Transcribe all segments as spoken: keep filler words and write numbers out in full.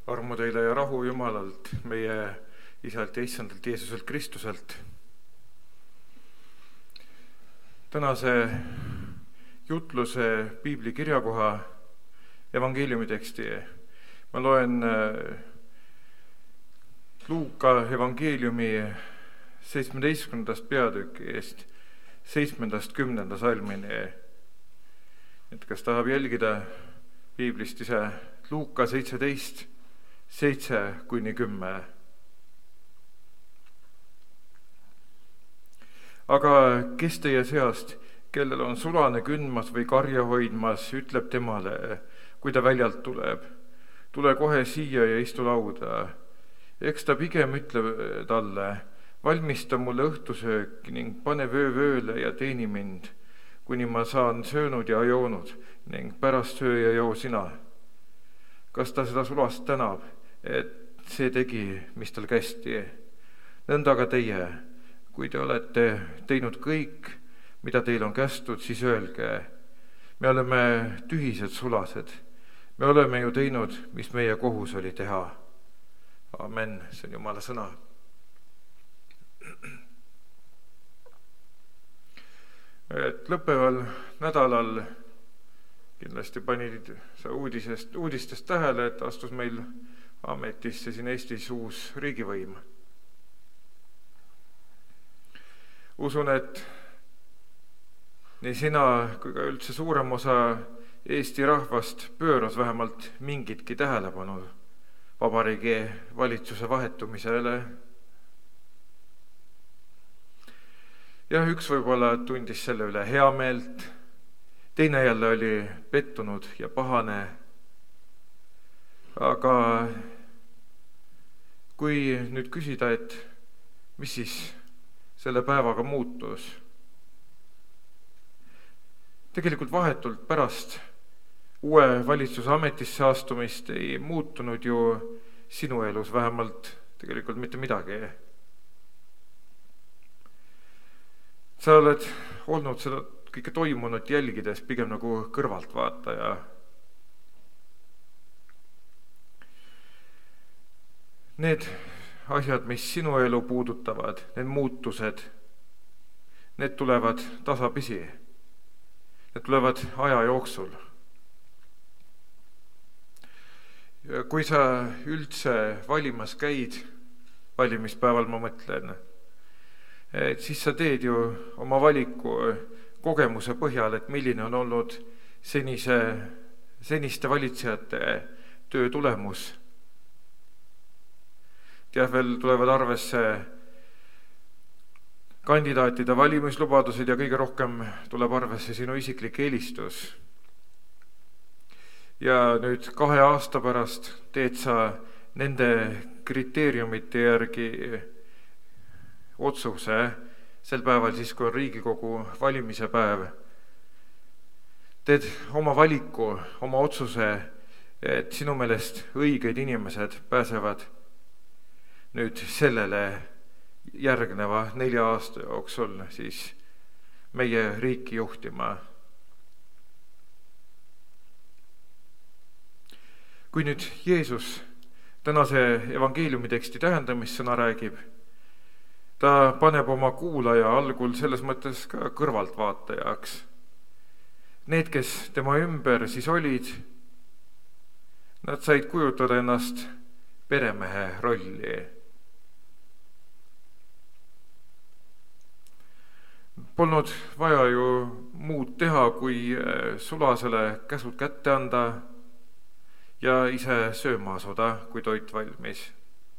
Armu teile ja rahu Jumalalt, meie Isalt ja Issandalt Jeesuselt Kristuselt. Tänase jutluse piibli kirjakoha evangeeliumi teksti ma loen Luuka evangeeliumi seitsmeteistkümnendast peatükist seitsmendast kümnenda salmini. Et kas tahab jälgida piiblist ise Luuka seitseteist, seitse kuni kümme. Aga kes teie seast, kellel on sulane kündmas või karja hoidmas, ütleb temale, kui ta väljalt tuleb, tule kohe siia ja istu lauda. Eks ta pigem ütleb talle, valmista mulle õhtusöök ning pane vöö vööle ja teeni mind, kuni ma saan söönud ja joonud ning pärast söö ja joo sina. Kas ta seda sulast tänab, et see tegi, mis tal kästi? Nõnda ka teie, kui te olete teinud kõik, mida teil on kästud, siis öelge, me oleme tühised sulased. Me oleme ju teinud, mis meie kohus oli teha. Amen, see on Jumala sõna. Et lõppeval nädalal kindlasti panid sa uudisest, uudistest tähele, et astus meil ametisse siin Eestis uus riigivõim. Usun, et nii sina kui ka üldse suurem osa Eesti rahvast pööras vähemalt mingitki tähelepanu vabariigi valitsuse vahetumisele. Jah, üks võib-olla tundis selle üle hea meelt, teine jälle oli pettunud ja pahane. Aga kui nüüd küsida, et mis siis selle päevaga muutus? Tegelikult vahetult pärast uue valitsuse ametisse astumist ei muutunud ju sinu elus vähemalt tegelikult mitte midagi. Sa oled olnud seda kõike toimunut jälgides pigem nagu kõrvaltvaataja. Need asjad, mis sinu elu puudutavad, need muutused, need tulevad tasapisi. Need tulevad aja jooksul. Kui sa üldse valimas käid, valimispäeval ma mõtlen, et siis sa teed ju oma valiku kogemuse põhjal, et milline on olnud senise, seniste valitsejate töö tulemus. Ja veel tulevad arvesse kandidaatide valimislubadused ja kõige rohkem tuleb arvesse sinu isiklik eelistus. Ja nüüd kahe aasta pärast teed sa nende kriteeriumite järgi otsuse sel päeval siis, kui on Riigikogu valimise päev. Teed oma valiku, oma otsuse, et sinu meelest õiged inimesed pääsevad nüüd sellele järgneva nelja aasta jooksul siis meie riiki juhtima. Kui nüüd Jeesus tänase evangeeliumi teksti tähendamissõna räägib, ta paneb oma kuulaja algul selles mõttes ka kõrvaltvaatajaks. Need, kes tema ümber siis olid, nad said kujutada ennast peremehe rolli. Polnud vaja ju muud teha, kui sulasele käsud kätte anda ja ise sööma asuda, kui toit valmis.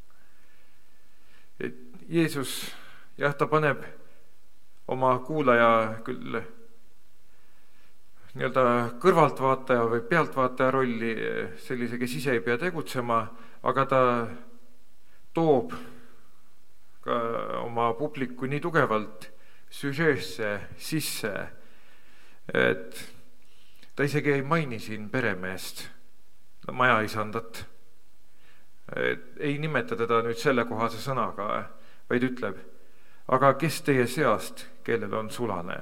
Et Jeesus, jah, ta paneb oma kuulaja küll nii-öelda kõrvaltvaataja või pealtvaataja rolli, sellise, kes ise ei pea tegutsema, aga ta toob ka oma publiku nii tugevalt süžeesse sisse, et ta isegi ei maini siin peremeest, maja isandat. Ei nimeta teda nüüd selle kohase sõnaga, vaid ütleb, aga kes teie seast, kellel on sulane?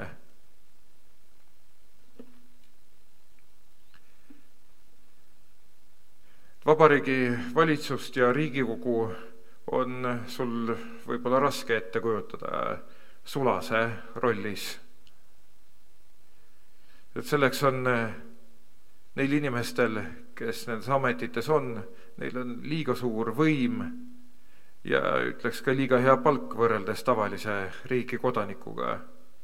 Vabariigi valitsust ja Riigikogu on sul võib-olla raske ette kujutada sulase rollis. Et selleks on neil inimestel, kes nendes ametites on, neil on liiga suur võim ja ütleks ka liiga hea palk võrreldes tavalise riigi kodanikuga.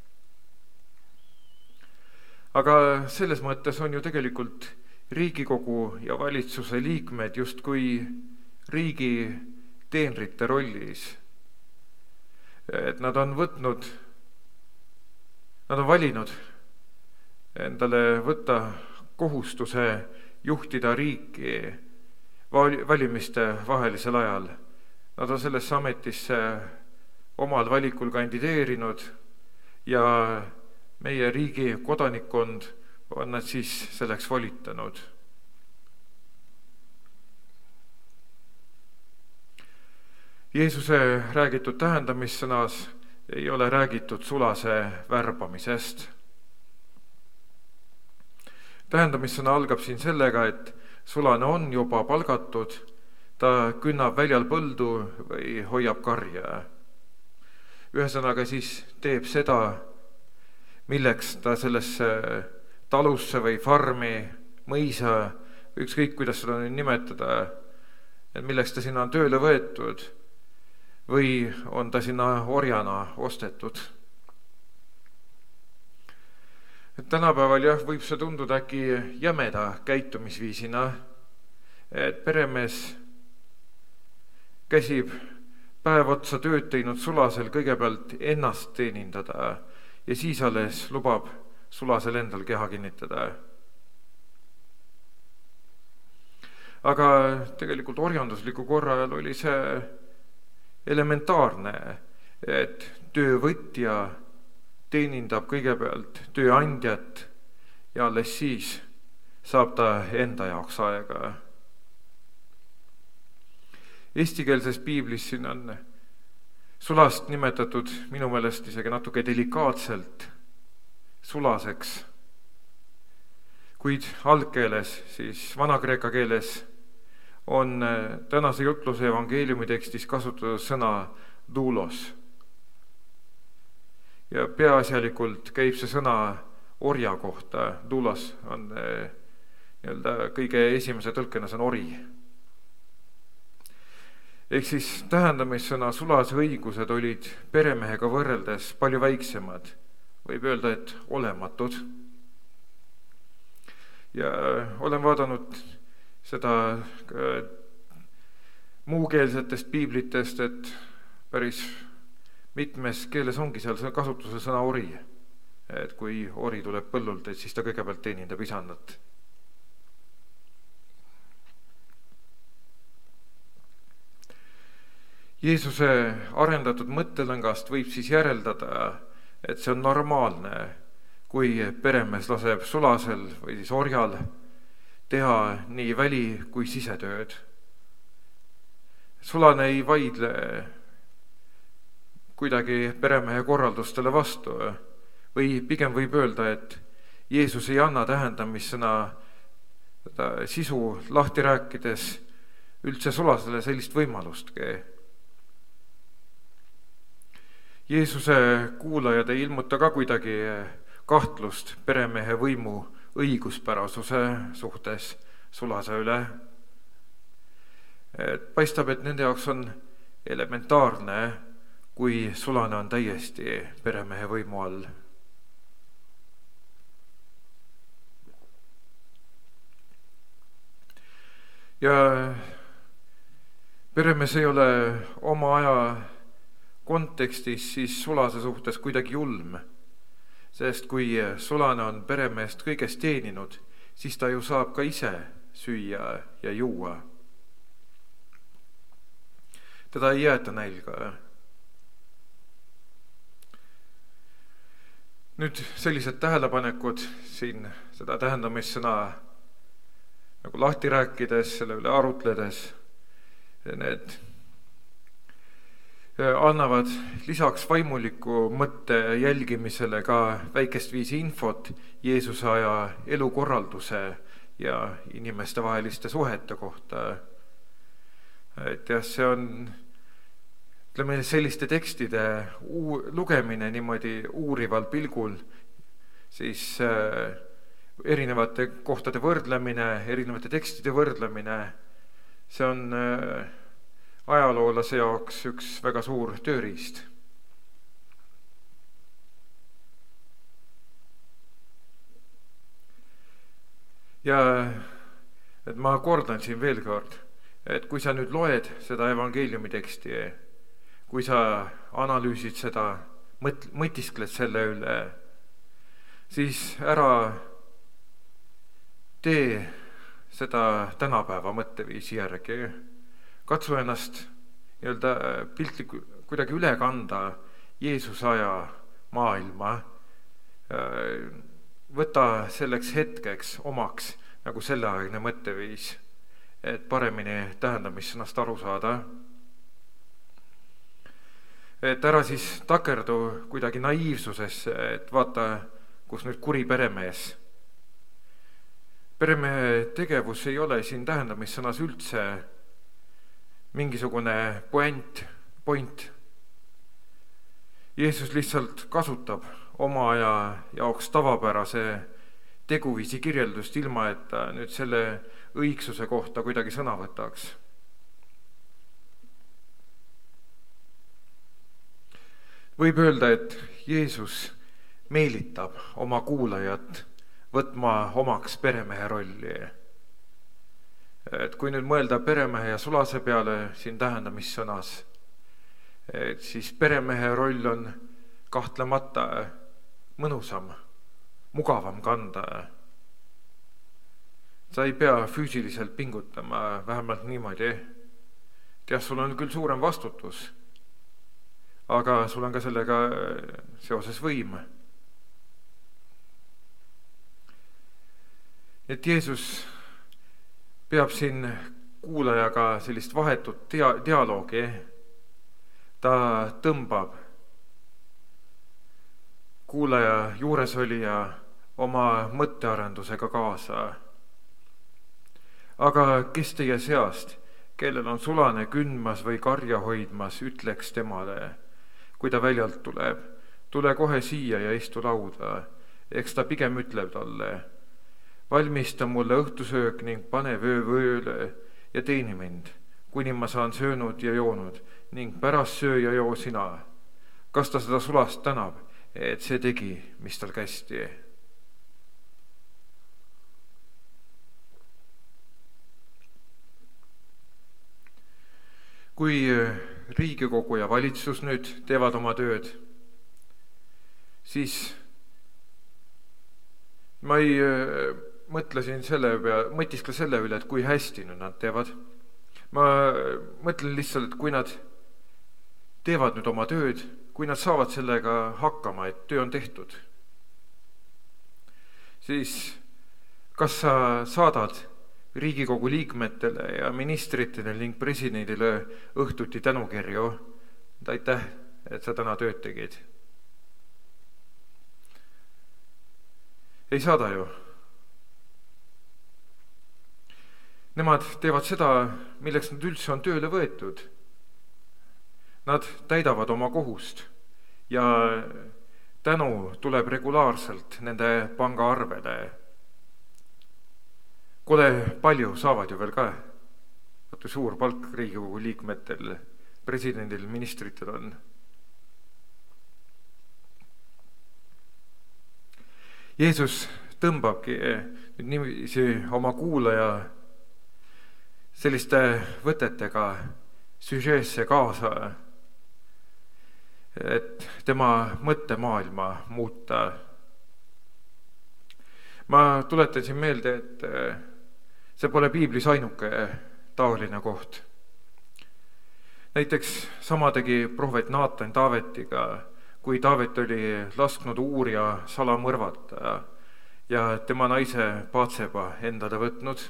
Aga selles mõttes on ju tegelikult Riigikogu ja valitsuse liikmed justkui riigi teenrite rollis. Et nad on võtnud, nad on valinud endale võtta kohustuse juhtida riiki valimiste vahelisel ajal. Nad on sellesse ametisse omal valikul kandideerinud ja meie riigi kodanikkond on nad siis selleks volitanud. Jeesuse räägitud tähendamissõnas ei ole räägitud sulase värbamisest. Tähendamissõna algab siin sellega, et sulane on juba palgatud, ta künnab väljal põldu või hoiab karja. Ühesõnaga siis teeb seda, milleks ta sellesse talusse või farmi, mõisa, ükskõik kuidas seda nimetada, et milleks ta sinna on tööle võetud või on ta sinna orjana ostetud. Et tänapäeval jah, võib see tunduda äkki jämeda käitumisviisina, et peremees käsib päev otsa tööd teinud sulasel kõigepealt ennast teenindada ja siis alles lubab sulasel endal keha kinnitada. Aga tegelikult orjandusliku korra ajal oli see elementaarne, et töövõtja teenindab kõigepealt tööandjat ja alles siis saab ta enda jaoks aega. Eestikeelses piiblis siin on sulast nimetatud minu meelest isegi natuke delikaatselt sulaseks, kuid algkeeles, siis vanakreeka keeles on tänase jutluse evangeeliumi tekstis kasutatud sõna doulos. Ja peaasjalikult käib see sõna orja kohta. Doulos on nii-öelda kõige esimese tõlkena, see on ori. Ehk siis tähendamissõna sulase õigused olid peremehega võrreldes palju väiksemad. Võib öelda, et olematud. Ja olen vaadanud seda muukeelsetest piiblitest, et päris mitmes keeles ongi seal kasutusel sõna ori. Et kui ori tuleb põllult, et siis ta kõigepealt teenindab isannat. Jeesuse arendatud mõttelõngast võib siis järeldada, et see on normaalne, kui peremees laseb sulasel või siis orjal teha nii väli- kui sisetööd. Sulane ei vaidle kuidagi peremehe korraldustele vastu või pigem võib öelda, et Jeesus ei anna tähendamissõna sisu lahti rääkides üldse sulasele sellist võimalustki. Jeesuse kuulajad ei ilmuta ka kuidagi kahtlust peremehe võimu õiguspärasuse suhtes sulase üle. Et paistab, et nende jaoks on elementaarne, kui sulane on täiesti peremehe võimu all. Ja peremees ei ole oma aja kontekstis siis sulase suhtes kuidagi julm, sest kui sulane on peremeest kõigest teeninud, siis ta ju saab ka ise süüa ja juua. Teda ei jäeta nälga. Nüüd sellised tähelepanekud siin seda tähendamissõna nagu lahti rääkides, selle üle arutledes, need annavad lisaks vaimuliku mõtte jälgimisele ka väikest viisi infot Jeesuse aja elukorralduse ja inimestevaheliste suhete kohta. Et jah, see on, ütleme, selliste tekstide uu- lugemine niimoodi uurival pilgul, siis äh, erinevate kohtade võrdlemine, erinevate tekstide võrdlemine, see on äh, ajaloolase jaoks üks väga suur tööriist. Ja et ma kordan siin veel kord, et kui sa nüüd loed seda evangeeliumi teksti, kui sa analüüsid seda, mõt-, mõtiskled selle üle, siis ära tee seda tänapäeva mõtteviisi järgi. Katsu ennast nii-öelda piltlik kuidagi üle kanda Jeesuse aja maailma. Võta selleks hetkeks omaks nagu selleaegne mõtteviis, et paremini tähendamissõnast aru saada. Et ära siis takerdu kuidagi naiivsusesse, et vaata, kus nüüd kuri peremees. Peremehe tegevus ei ole siin tähendamissõnas üldse mingisugune point, point. Jeesus lihtsalt kasutab oma aja jaoks tavapärase teguviisi kirjeldust, ilma et ta nüüd selle õigsuse kohta kuidagi sõna võtaks. Võib öelda, et Jeesus meelitab oma kuulajat võtma omaks peremehe rolli. Et kui nüüd mõelda peremehe ja sulase peale siin tähendamissõnas, et siis peremehe roll on kahtlemata mõnusam, mugavam kanda. Sa ei pea füüsiliselt pingutama, vähemalt niimoodi. Jah, sul on küll suurem vastutus, aga sul on ka sellega seoses võim. Et Jeesus peab siin kuulajaga sellist vahetut dia- dialoogi. Ta tõmbab kuulaja juuresolija oma mõttearendusega kaasa. Aga kes teie seast, kellel on sulane kündmas või karja hoidmas, ütleks temale, kui ta väljalt tuleb, tule kohe siia ja istu lauda, eks ta pigem ütleb talle, valmista mulle õhtusöök ning pane vöö vööle ja teeni mind, kuni ma saan söönud ja joonud ning pärast söö ja joo sina. Kas ta seda sulast tänab, et see tegi, mis tal kästi? Kui Riigikogu ja valitsus nüüd teevad oma tööd, siis ma ei mõtlesin selle peale, mõtiskle selle üle, et kui hästi nüüd nad teevad. Ma mõtlen lihtsalt, et kui nad teevad nüüd oma tööd, kui nad saavad sellega hakkama, et töö on tehtud, siis kas sa saadad Riigikogu liikmetele ja ministritele ning presidendile õhtuti tänukirju, et aitäh, et sa täna tööd tegid? Ei saada ju. Nemad teevad seda, milleks nad üldse on tööle võetud. Nad täidavad oma kohust ja tänu tuleb regulaarselt nende pangaarvele. Kole palju saavad ju veel ka. Vaata, suur palk Riigikogu liikmetel, presidendil, ministritel on. Jeesus tõmbabki nüüd niiviisi oma kuulaja selliste võtetega süžeesse kaasa, et tema mõttemaailma muuta. Ma tuletasin meelde, et see pole piiblis ainuke taoline koht. Näiteks sama tegi prohvet Naatan Taavetiga, kui Taavet oli lasknud Uurija salamõrvata ja tema naise Batseba endale võtnud.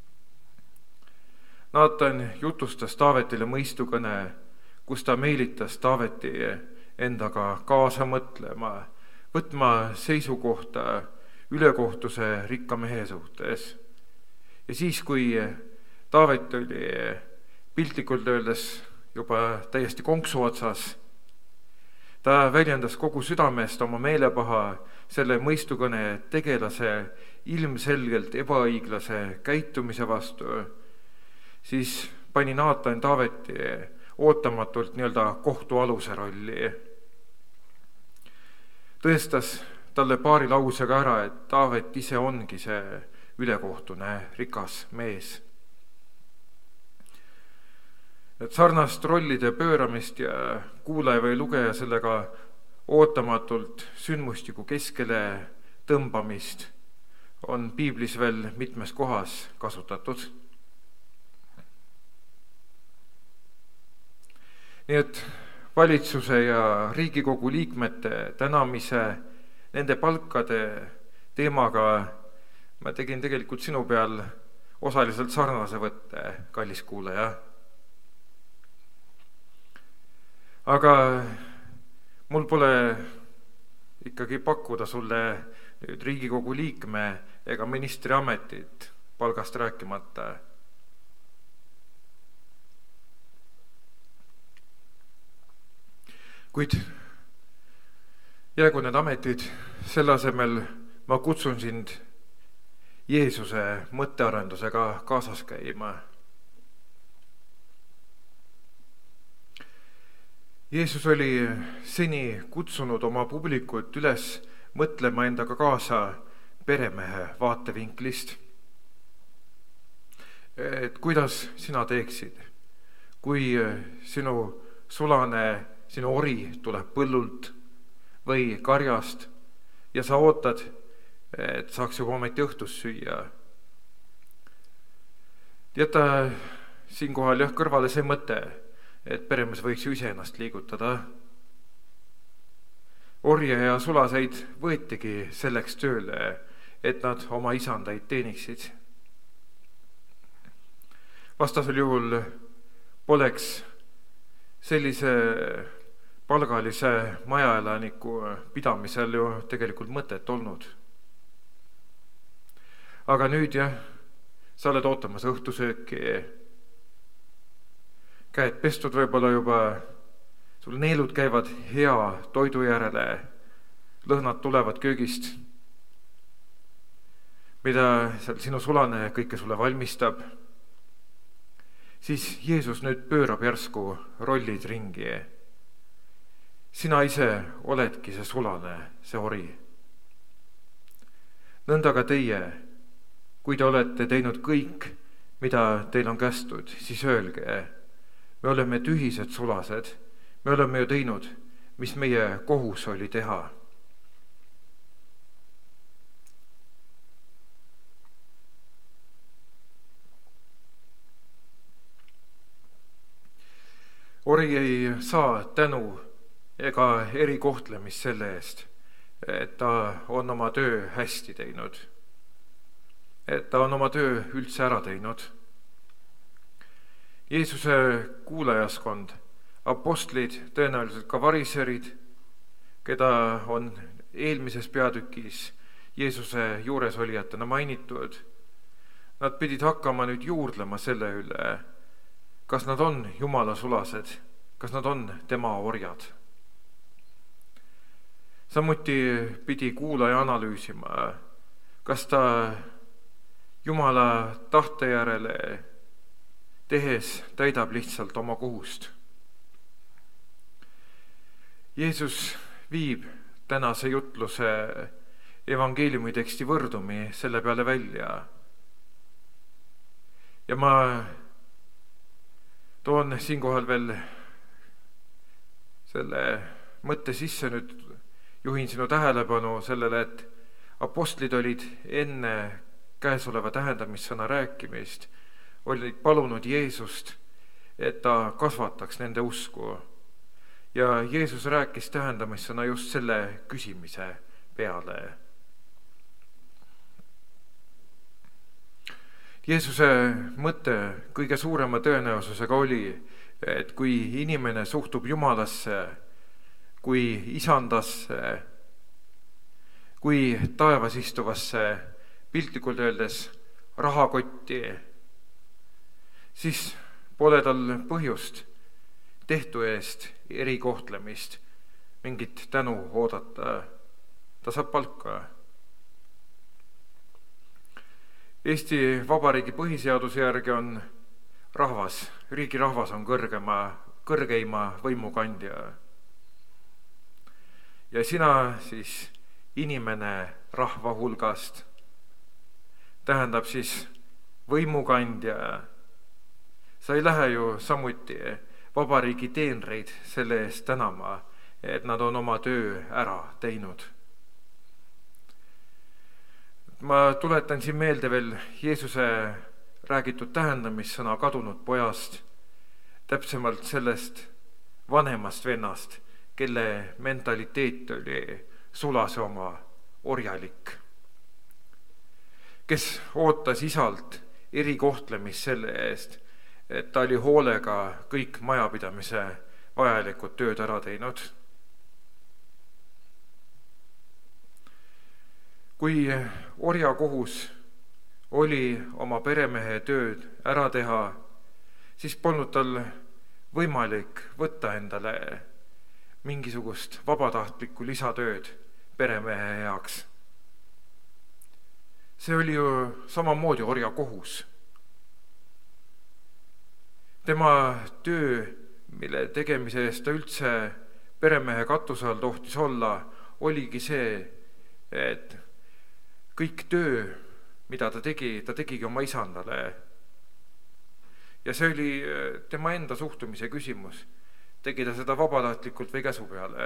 Naatan jutustas Taavetile mõistukõne, kus ta meelitas Taaveti endaga kaasa mõtlema, võtma seisukohta ülekohtuse rikka mehe suhtes. ja siis, kui Taavet oli piltlikult öeldes juba täiesti konksu otsas, ta väljendas kogu südamest oma meelepaha selle mõistukõne tegelase ilmselgelt ebaõiglase käitumise vastu, siis pani Naatan Taaveti ootamatult nii-öelda kohtualuse rolli. Tõestas talle paari lausega ära, et Taavet ise ongi see ülekohtune rikas mees. Et sarnast rollide pööramist ja kuulaja või lugeja sellega ootamatult sündmustiku keskele tõmbamist on piiblis veel mitmes kohas kasutatud. Nii et valitsuse ja Riigikogu liikmete tänamise, nende palkade teemaga ma tegin tegelikult sinu peal osaliselt sarnase võtte, kallis kuulaja. Aga mul pole ikkagi pakkuda sulle nüüd Riigikogu liikme ega ministri ametit, palgast rääkimata. Kuid jäägu need ametid, selle asemel ma kutsun sind Jeesuse mõttearendusega kaasas käima. Jeesus oli seni kutsunud oma publikut üles mõtlema endaga kaasa peremehe vaatevinklist. Et kuidas sina teeksid, kui sinu sulane, sinu ori tuleb põllult või karjast ja sa ootad, et saaks juba ometi õhtus süüa. Jäta siinkohal jah kõrvale see mõte, et peremees võiks ju ise ennast liigutada. Orje ja sulaseid võetigi selleks tööle, et nad oma isandaid teeniksid. Vastasel juhul poleks sellise palgalise majaelaniku pidamisel ju tegelikult mõtet olnud. Aga nüüd jah, sa oled ootamas õhtusööki, käed pestud võib-olla juba, sul neelud käivad hea toidu järele, lõhnad tulevad köögist, mida seal sinu sulane kõike sulle valmistab, siis Jeesus nüüd pöörab järsku rollid ringi. Sina ise oledki see sulane, see ori. Nõnda ka teie, kui te olete teinud kõik, mida teil on kästud, siis öelge, me oleme tühised sulased, me oleme ju teinud, mis meie kohus oli teha. Ori ei saa tänu ega erikohtlemist selle eest, et ta on oma töö hästi teinud, et ta on oma töö üldse ära teinud. Jeesuse kuulajaskond, apostlid, tõenäoliselt ka variserid, keda on eelmises peatükis Jeesuse juures olijatena mainitud, nad pidid hakkama nüüd juurdlema selle üle, kas nad on Jumala sulased, kas nad on tema orjad. Samuti pidi kuulaja analüüsima, kas ta Jumala tahte järele tehes täidab lihtsalt oma kohust. Jeesus viib tänase jutluse evangeeliumi teksti võrdumi selle peale välja. Ja ma toon siinkohal veel selle mõtte sisse, nüüd juhin sinu tähelepanu sellele, et apostlid olid enne käesoleva tähendamissõna rääkimist olid palunud Jeesust, et ta kasvataks nende usku. Ja Jeesus rääkis tähendamissõna just selle küsimise peale. Jeesuse mõte kõige suurema tõenäosusega oli, et kui inimene suhtub Jumalasse, kui isandasse, kui taevas istuvasse, piltlikult öeldes rahakotti, siis pole tal põhjust tehtu eest erikohtlemist, mingit tänu oodata. Ta saab palka. Eesti Vabariigi põhiseaduse järgi on rahvas, riigi rahvas on kõrgema, kõrgeima võimukandja. Ja sina siis inimene rahva hulgast, tähendab siis võimukandja. Sa ei lähe ju samuti vabariigi teenreid selle eest tänama, et nad on oma töö ära teinud. Ma tuletan siin meelde veel Jeesuse räägitud tähendamissõna kadunud pojast, täpsemalt sellest vanemast vennast, kelle mentaliteet oli sulase oma orjalik, kes ootas isalt erikohtlemist selle eest, et ta oli hoolega kõik majapidamise vajalikud tööd ära teinud. Kui orja kohus oli oma peremehe tööd ära teha, siis polnud tal võimalik võtta endale mingisugust vabatahtlikku lisatööd peremehe heaks. See oli ju samamoodi orja kohus. Tema töö, mille tegemise eest ta üldse peremehe katuse all tohtis olla, oligi see, et kõik töö, mida ta tegi, ta tegigi oma isandale. Ja see oli tema enda suhtumise küsimus. Tegi ta seda vabatahtlikult või käsu peale.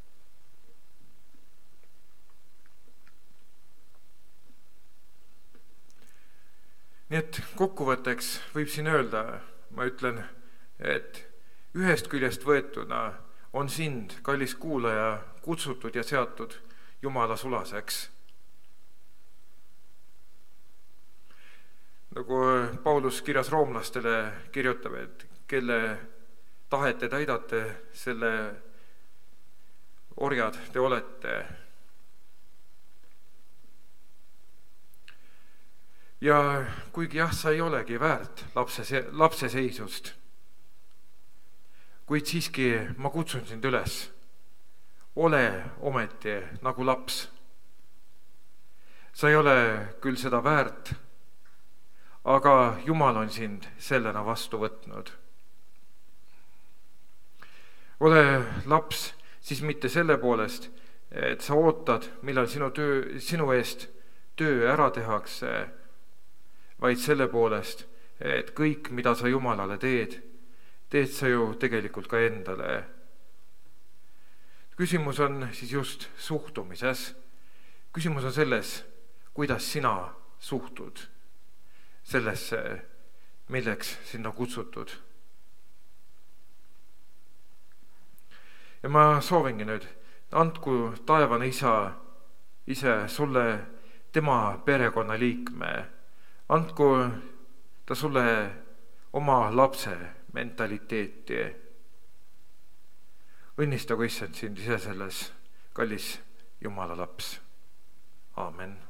Nii et kokkuvõtteks võib siin öelda, ma ütlen, et ühest küljest võetuna on sind, kallis kuulaja, kutsutud ja seatud Jumala sulaseks. Nagu Paulus kirjas roomlastele kirjutab, et kelle tahet te täidate, selle orjad te olete. Ja kuigi jah, sa ei olegi väärt lapse, lapse seisust, kuid siiski ma kutsun sind üles. Ole ometi nagu laps. Sa ei ole küll seda väärt, aga Jumal on sind sellena vastu võtnud. Ole laps siis mitte selle poolest, et sa ootad, millal sinu, töö, sinu eest töö ära tehakse, vaid selle poolest, et kõik, mida sa Jumalale teed, teed sa ju tegelikult ka endale. Küsimus on siis just suhtumises. Küsimus on selles, kuidas sina suhtud sellesse, milleks sinna kutsutud. Ja ma soovingi nüüd, andku taevane isa ise sulle tema perekonna liikme, andku ta sulle oma lapse mentaliteeti. Õnnistagu issand sind ise selles, kallis Jumala laps. Aamen.